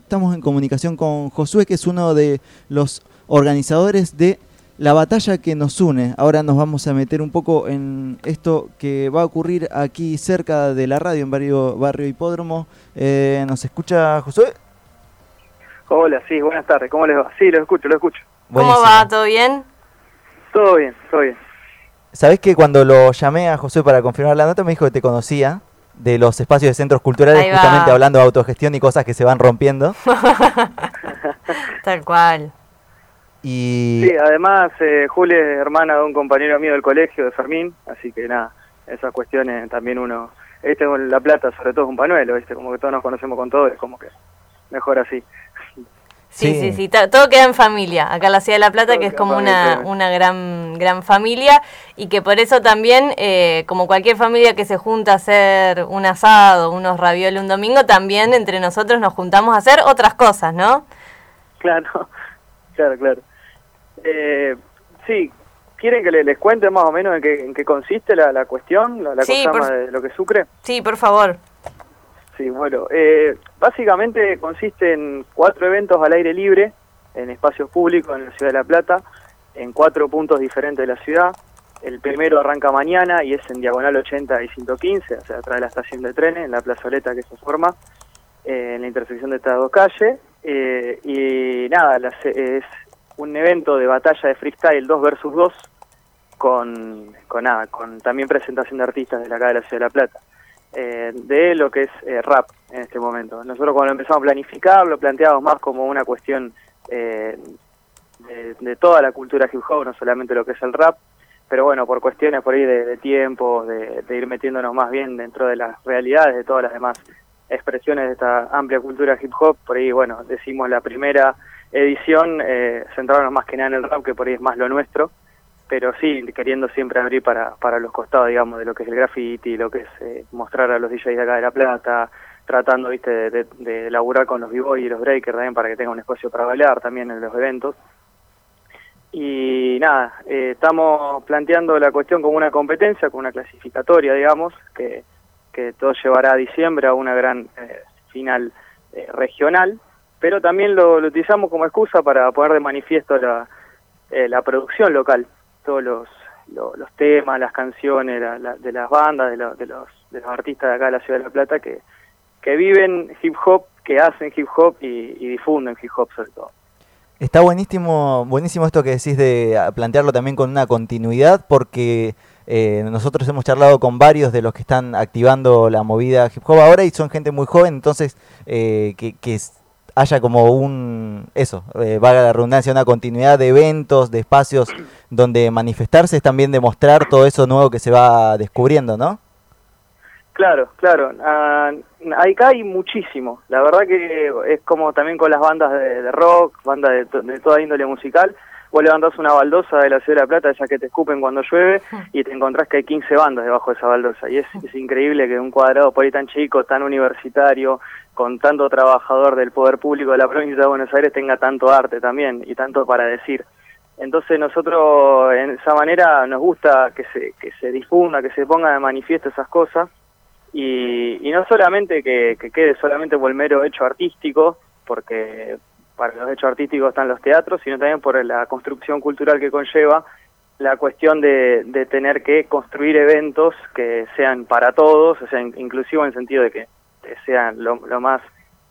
estamos en comunicación con Josué, que es uno de los organizadores de la batalla que nos une. Ahora nos vamos a meter un poco en esto que va a ocurrir aquí cerca de la radio, en barrio Hipódromo. ¿Nos escucha Josué? Hola, sí, buenas tardes, ¿cómo les va? Sí, lo escucho. ¿Cómo va? ¿Todo bien? Todo bien. ¿Sabés que cuando lo llamé a Josué para confirmar la nota me dijo que te conocía de los espacios de centros culturales, justamente hablando de autogestión y cosas que se van rompiendo? Tal cual. Y... Sí, además Juli es hermana de un compañero mío del colegio, de Fermín, así que nada, esas cuestiones también uno, con La Plata sobre todo es un pañuelo, como que todos nos conocemos con todo, es como que mejor así. Sí, todo queda en familia, acá en la Ciudad de La Plata, todo que es como una gran familia, y que por eso también, como cualquier familia que se junta a hacer un asado, unos ravioles un domingo, también entre nosotros nos juntamos a hacer otras cosas, ¿no? Claro. Sí, ¿quieren que les cuente más o menos en qué consiste la cuestión, la cosa de lo que Sucre? Sí, por favor. Sí, bueno, básicamente consiste en 4 eventos al aire libre, en espacios públicos en la Ciudad de La Plata, en 4 puntos diferentes de la ciudad. El primero arranca mañana y es en Diagonal 80 y 115, o sea, atrás de la estación de trenes, en la plazoleta que se forma, en la intersección de estas dos calles. Y nada, es un evento de batalla de freestyle 2 versus 2 con también presentación de artistas de acá de la Ciudad de La Plata, de lo que es rap en este momento. Nosotros cuando empezamos a planificar lo planteamos más como una cuestión de toda la cultura hip hop, no solamente lo que es el rap, pero bueno, por cuestiones por ahí de tiempo, de ir metiéndonos más bien dentro de las realidades de todas las demás expresiones de esta amplia cultura hip hop, por ahí, bueno, decimos la primera edición, centrarnos más que nada en el rap, que por ahí es más lo nuestro, pero sí, queriendo siempre abrir para los costados, digamos, de lo que es el graffiti, lo que es mostrar a los DJs de acá de La Plata, tratando, viste, de laburar con los b-boys y los breakers también para que tengan un espacio para bailar también en los eventos. Y nada, estamos planteando la cuestión como una competencia, como una clasificatoria, digamos, que todo llevará a diciembre a una gran final regional, pero también lo utilizamos como excusa para poner de manifiesto la producción local, todos los temas, las canciones de las bandas, de los artistas de acá de la Ciudad de La Plata que viven hip hop, que hacen hip hop y difunden hip hop sobre todo. Está buenísimo esto que decís de plantearlo también con una continuidad, porque nosotros hemos charlado con varios de los que están activando la movida hip hop ahora y son gente muy joven, entonces que haya como valga la redundancia, una continuidad de eventos, de espacios donde manifestarse es también demostrar todo eso nuevo que se va descubriendo, ¿no? Claro. Acá hay muchísimo. La verdad que es como también con las bandas de rock, bandas de toda índole musical. Vos levantás una baldosa de la Ciudad de La Plata, esa que te escupen cuando llueve, y te encontrás que hay 15 bandas debajo de esa baldosa. Y es increíble que un cuadrado por ahí tan chico, tan universitario, con tanto trabajador del poder público de la provincia de Buenos Aires, tenga tanto arte también y tanto para decir. Entonces nosotros en esa manera nos gusta que se difunda, que se ponga de manifiesto esas cosas, y no solamente que quede solamente por el mero hecho artístico, porque para los hechos artísticos están los teatros, sino también por la construcción cultural que conlleva la cuestión de tener que construir eventos que sean para todos, o sea, inclusivo en el sentido de que sean lo más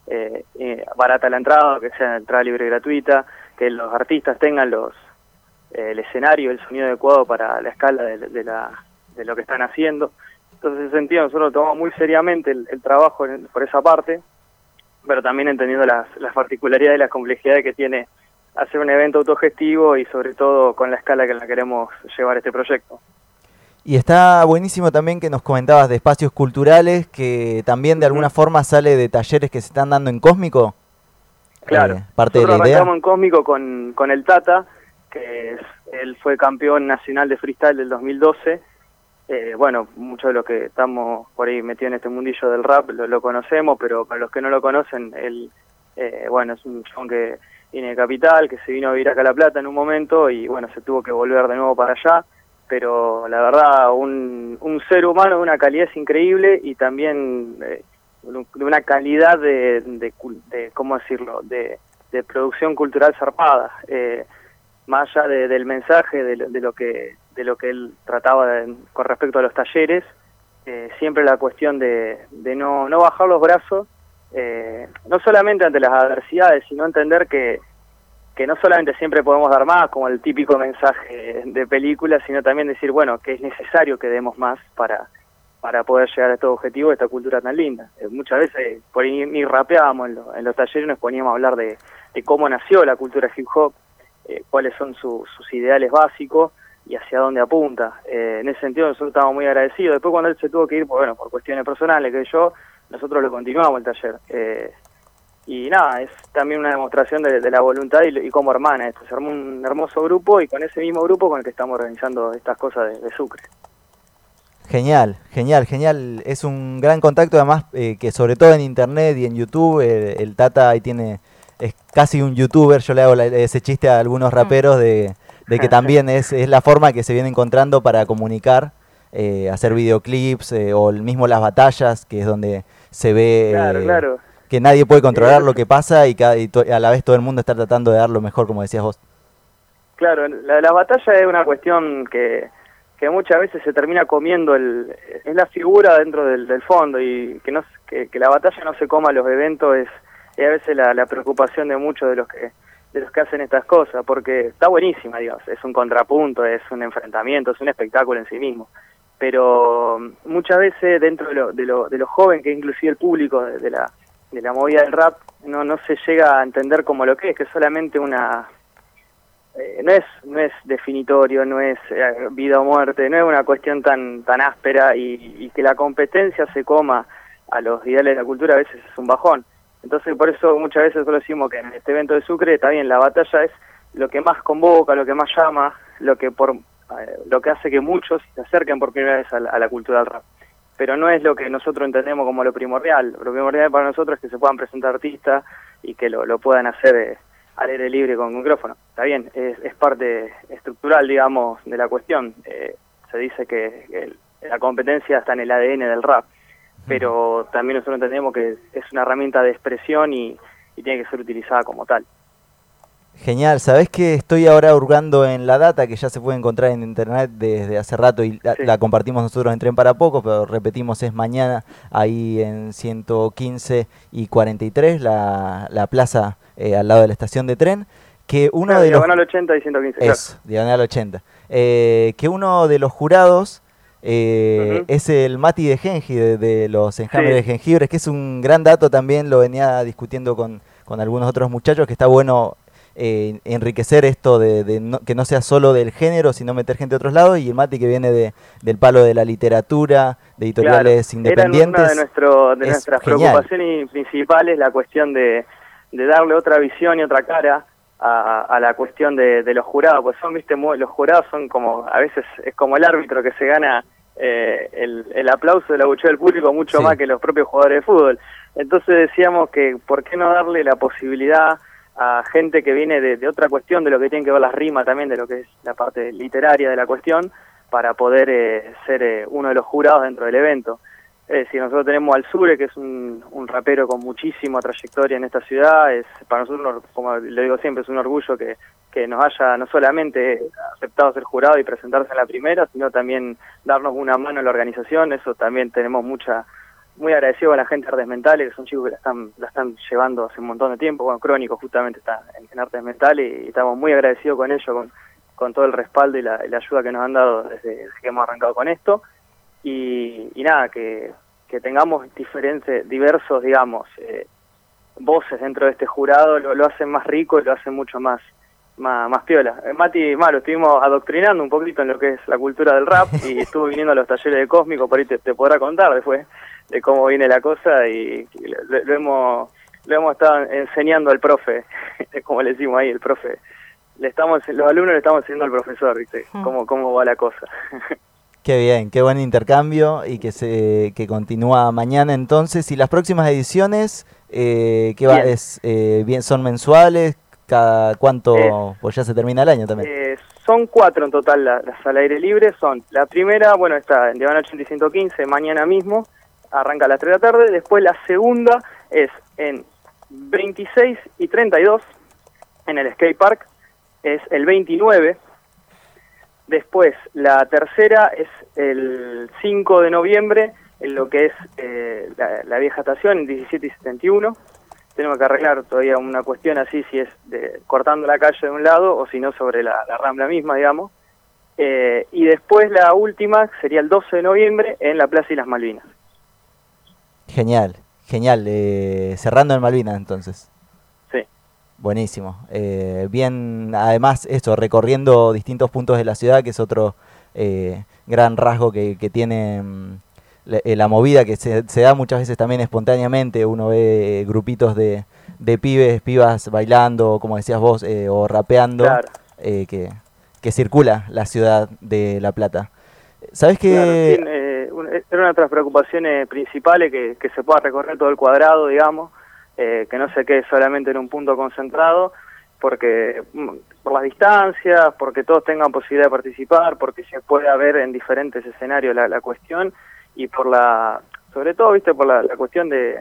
barata la entrada, que sea entrada libre y gratuita, que los artistas tengan el escenario, el sonido adecuado para la escala de lo que están haciendo. Entonces, en ese sentido, nosotros tomamos muy seriamente el trabajo por esa parte, pero también entendiendo las particularidades y las complejidades que tiene hacer un evento autogestivo y sobre todo con la escala que la queremos llevar este proyecto. Y está buenísimo también que nos comentabas de espacios culturales, que también de alguna forma sale de talleres que se están dando en Cósmico. Claro, parte nosotros de la idea. arrancamos en Cósmico con el Tata, que él fue campeón nacional de freestyle del 2012. Bueno, muchos de los que estamos por ahí metidos en este mundillo del rap lo conocemos, pero para los que no lo conocen, él, bueno, es un chabón que viene de Capital, que se vino a vivir acá a La Plata en un momento y bueno, se tuvo que volver de nuevo para allá, pero la verdad, un ser humano de una calidez increíble y también una calidad de ¿cómo decirlo?, de producción cultural zarpada, más allá del mensaje de lo que él trataba con respecto a los talleres. Siempre la cuestión de no bajar los brazos, no solamente ante las adversidades, sino entender que no solamente siempre podemos dar más, como el típico mensaje de película, sino también decir, bueno, que es necesario que demos más para poder llegar a estos objetivos de esta cultura tan linda. Muchas veces por ahí ni rapeábamos en los talleres, nos poníamos a hablar de cómo nació la cultura hip hop, cuáles son sus ideales básicos y hacia dónde apunta. En ese sentido nosotros estamos muy agradecidos. Después cuando él se tuvo que ir, por cuestiones personales, nosotros lo continuamos el taller. Y nada, es también una demostración de la voluntad y cómo hermana esto. Se armó un hermoso grupo y con ese mismo grupo con el que estamos organizando estas cosas de Sucre. Genial. Es un gran contacto, además que sobre todo en internet y en YouTube, el Tata ahí es casi un youtuber. Yo le hago ese chiste a algunos raperos de que también es la forma que se viene encontrando para comunicar, hacer videoclips o mismo las batallas, que es donde se ve claro. Que nadie puede controlar lo que pasa y a la vez todo el mundo está tratando de dar lo mejor, como decías vos. Claro, la batalla es una cuestión que muchas veces se termina comiendo, es la figura dentro del fondo, y que la batalla no se coma los eventos es a veces la preocupación de muchos de los que hacen estas cosas, porque está buenísima, digamos, es un contrapunto, es un enfrentamiento, es un espectáculo en sí mismo, pero muchas veces dentro de lo joven, que inclusive el público de la movida del rap, no se llega a entender como lo que es solamente una... no es definitorio, no es vida o muerte, no es una cuestión tan áspera, y que la competencia se coma a los ideales de la cultura a veces es un bajón. Entonces por eso muchas veces nosotros decimos que en este evento de Sucre está bien, la batalla es lo que más convoca, lo que más llama, lo que hace que muchos se acerquen por primera vez a la cultura del rap. Pero no es lo que nosotros entendemos como lo primordial. Lo primordial para nosotros es que se puedan presentar artistas y que lo puedan hacer al aire libre con micrófono. Está bien, es parte estructural, digamos, de la cuestión. Se dice que la competencia está en el ADN del rap, pero también nosotros entendemos que es una herramienta de expresión y tiene que ser utilizada como tal. Genial, sabés que estoy ahora hurgando en la data que ya se puede encontrar en internet desde hace rato y la compartimos nosotros en Tren para Poco, pero repetimos, es mañana ahí en 115 y 43, la plaza al lado de la estación de tren, que uno de los... Diagonal 80 y 115. Eso, claro. Diagonal 80. Que uno de los jurados es el Mati de Genji, de los enjambres de jengibres, que es un gran dato también, lo venía discutiendo con algunos otros muchachos, que está bueno enriquecer esto que no sea solo del género, sino meter gente de otros lados, y el Mati que viene del palo de la literatura, de editoriales independientes. Era una de nuestras preocupaciones principales, la cuestión de darle otra visión y otra cara a la cuestión de los jurados, pues los jurados son como, a veces es como el árbitro que se gana el aplauso del abucheo del público mucho más que los propios jugadores de fútbol. Entonces decíamos que por qué no darle la posibilidad a gente que viene de otra cuestión, de lo que tiene que ver las rimas también, de lo que es la parte literaria de la cuestión, para poder ser uno de los jurados dentro del evento. Si nosotros tenemos al Sure, que es un rapero con muchísima trayectoria en esta ciudad, para nosotros, como le digo siempre, es un orgullo que nos haya no solamente aceptado ser jurado y presentarse en la primera, sino también darnos una mano en la organización. Eso también tenemos muy agradecido a la gente de Artes Mentales, que son chicos que la están llevando hace un montón de tiempo. Bueno, Crónico justamente está en Artes Mentales y estamos muy agradecidos con ellos, con todo el respaldo y la ayuda que nos han dado desde que hemos arrancado con esto. Y nada, que tengamos diversos, digamos, voces dentro de este jurado, lo hacen más rico y lo hacen mucho más piola. Mati, lo estuvimos adoctrinando un poquito en lo que es la cultura del rap y estuvo viniendo a los talleres de Cósmico, por ahí te podrá contar después de cómo viene la cosa, y lo hemos estado enseñando al profe, como le decimos ahí, el profe. Los alumnos le estamos enseñando al profesor, ¿viste? Cómo va la cosa. Qué bien, qué buen intercambio, y que continúa mañana entonces. ¿Y las próximas ediciones son mensuales? ¿Cada cuánto? Pues ya se termina el año también. Son 4 en total las al aire libre. La primera, está en Diagonal 80 y 115, mañana mismo, arranca a las 3 de la tarde. Después la segunda es en 26 y 32 en el skate park, es el 29. Después la tercera es el 5 de noviembre en lo que es la vieja estación, en 17 y 71. Tenemos que arreglar todavía una cuestión así, si es cortando la calle de un lado o si no sobre la Rambla misma, digamos. Y después la última sería el 12 de noviembre en la Plaza Islas Malvinas. Genial, genial. Cerrando en Malvinas entonces. Sí. Buenísimo. Bien, además eso, recorriendo distintos puntos de la ciudad, que es otro gran rasgo que tiene la movida, que se da muchas veces también espontáneamente. Uno ve grupitos de pibes, pibas bailando, como decías vos, o rapeando, claro. Que circula la ciudad de La Plata. ¿Sabés qué? Claro, era una de las preocupaciones principales, que se pueda recorrer todo el cuadrado, digamos, que no se quede solamente en un punto concentrado, porque por las distancias, porque todos tengan posibilidad de participar, porque se pueda ver en diferentes escenarios la cuestión, y sobre todo, viste, por la cuestión de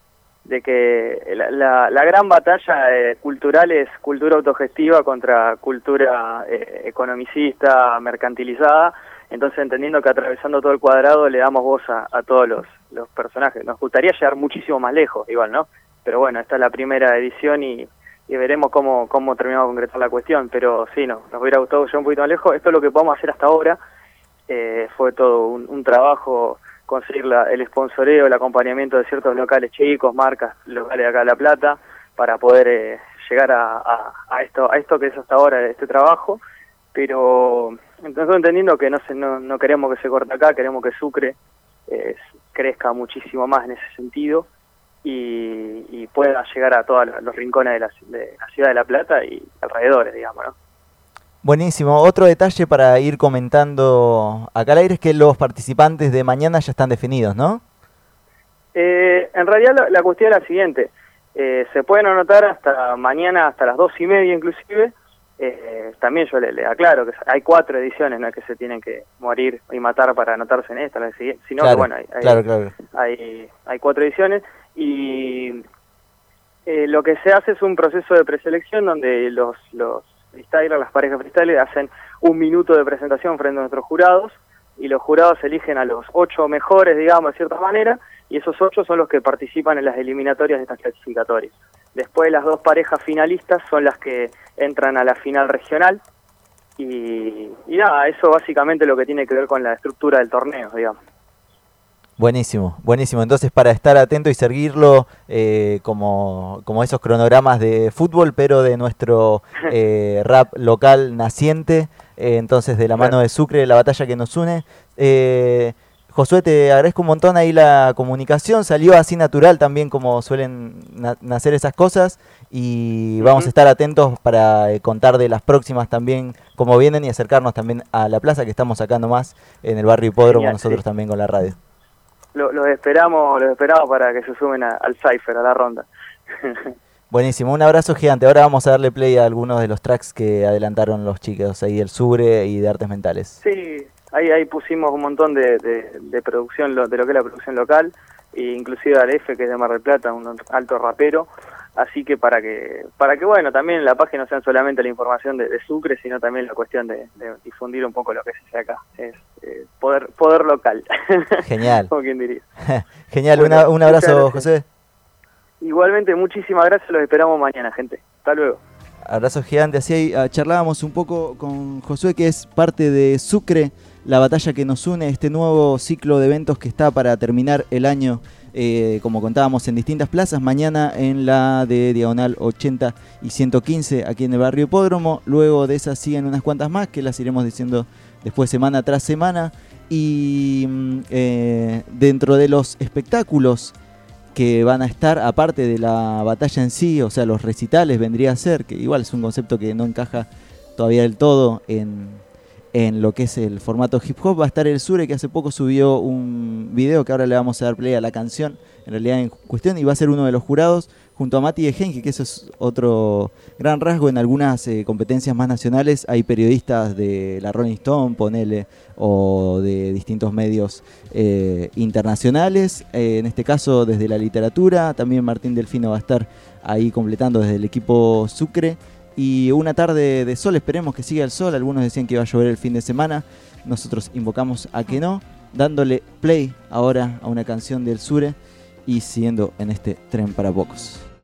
que la gran batalla cultural es cultura autogestiva contra cultura economicista, mercantilizada. Entonces, entendiendo que atravesando todo el cuadrado le damos voz a todos los personajes. Nos gustaría llegar muchísimo más lejos, igual, ¿no? Pero bueno, esta es la primera edición y veremos cómo terminamos de concretar la cuestión. Pero sí, nos hubiera gustado llegar un poquito más lejos. Esto es lo que podemos hacer hasta ahora. Fue todo un trabajo, conseguir el sponsoreo, el acompañamiento de ciertos locales chicos, marcas locales de acá de La Plata, para poder llegar a esto que es hasta ahora este trabajo. Pero entonces, entendiendo que no queremos que se corte acá, queremos que Sucre crezca muchísimo más en ese sentido y pueda llegar a todos los rincones de la ciudad de La Plata y alrededores, digamos, ¿no? Buenísimo. Otro detalle para ir comentando acá al aire es que los participantes de mañana ya están definidos, ¿no? En realidad la cuestión es la siguiente. Se pueden anotar hasta mañana, hasta las 2:30 inclusive. También yo le aclaro que hay 4 ediciones, no es que se tienen que morir y matar para anotarse en esta, sino claro, que bueno, claro. Hay 4 ediciones y lo que se hace es un proceso de preselección donde los freestylers, las parejas freestylers, hacen 1 minuto de presentación frente a nuestros jurados y los jurados eligen a los 8 mejores, digamos, de cierta manera, y esos 8 son los que participan en las eliminatorias de estas clasificatorias. Después las 2 parejas finalistas son las que entran a la final regional y nada, eso básicamente lo que tiene que ver con la estructura del torneo, digamos. Buenísimo, buenísimo. Entonces, para estar atento y seguirlo como esos cronogramas de fútbol, pero de nuestro rap local naciente, entonces de la mano de Sucre, la batalla que nos une. Josué, te agradezco un montón ahí la comunicación, salió así natural también como suelen nacer esas cosas y vamos a estar atentos para contar de las próximas también cómo vienen y acercarnos también a la plaza que estamos acá nomás en el barrio Hipódromo. Genial, nosotros sí. También con la radio. Los esperamos para que se sumen al Cypher, a la ronda. Buenísimo, un abrazo gigante. Ahora vamos a darle play a algunos de los tracks que adelantaron los chicos ahí del Sucre y de Artes Mentales. Sí, ahí pusimos un montón de producción, de lo que es la producción local, e inclusive Aleph, que es de Mar del Plata, un alto rapero. Así que para que bueno, también en la página no sean solamente la información de Sucre, sino también la cuestión de difundir un poco lo que se hace acá. Es poder local. Genial. Como quien diría. Genial, bueno, un abrazo, José. Igualmente, muchísimas gracias, los esperamos mañana, gente. Hasta luego. Abrazo gigante. Así charlábamos un poco con Josué, que es parte de Sucre, la batalla que nos une, este nuevo ciclo de eventos que está para terminar el año. Como contábamos, en distintas plazas, mañana en la de Diagonal 80 y 115 aquí en el barrio Hipódromo, luego de esas siguen unas cuantas más que las iremos diciendo después semana tras semana, y dentro de los espectáculos que van a estar, aparte de la batalla en sí, o sea los recitales vendría a ser, que igual es un concepto que no encaja todavía del todo en lo que es el formato hip hop, va a estar el Sure, que hace poco subió un video que ahora le vamos a dar play a la canción, en realidad en cuestión, y va a ser uno de los jurados, junto a Mati de Henke, que eso es otro gran rasgo. En algunas competencias más nacionales hay periodistas de la Rolling Stone, ponele, o de distintos medios internacionales. En este caso desde la literatura, también Martín Delfino va a estar ahí completando desde el equipo Sucre. Y una tarde de sol, esperemos que siga el sol. Algunos decían que iba a llover el fin de semana, nosotros invocamos a que no, dándole play ahora a una canción del Sure y siguiendo en este tren para pocos.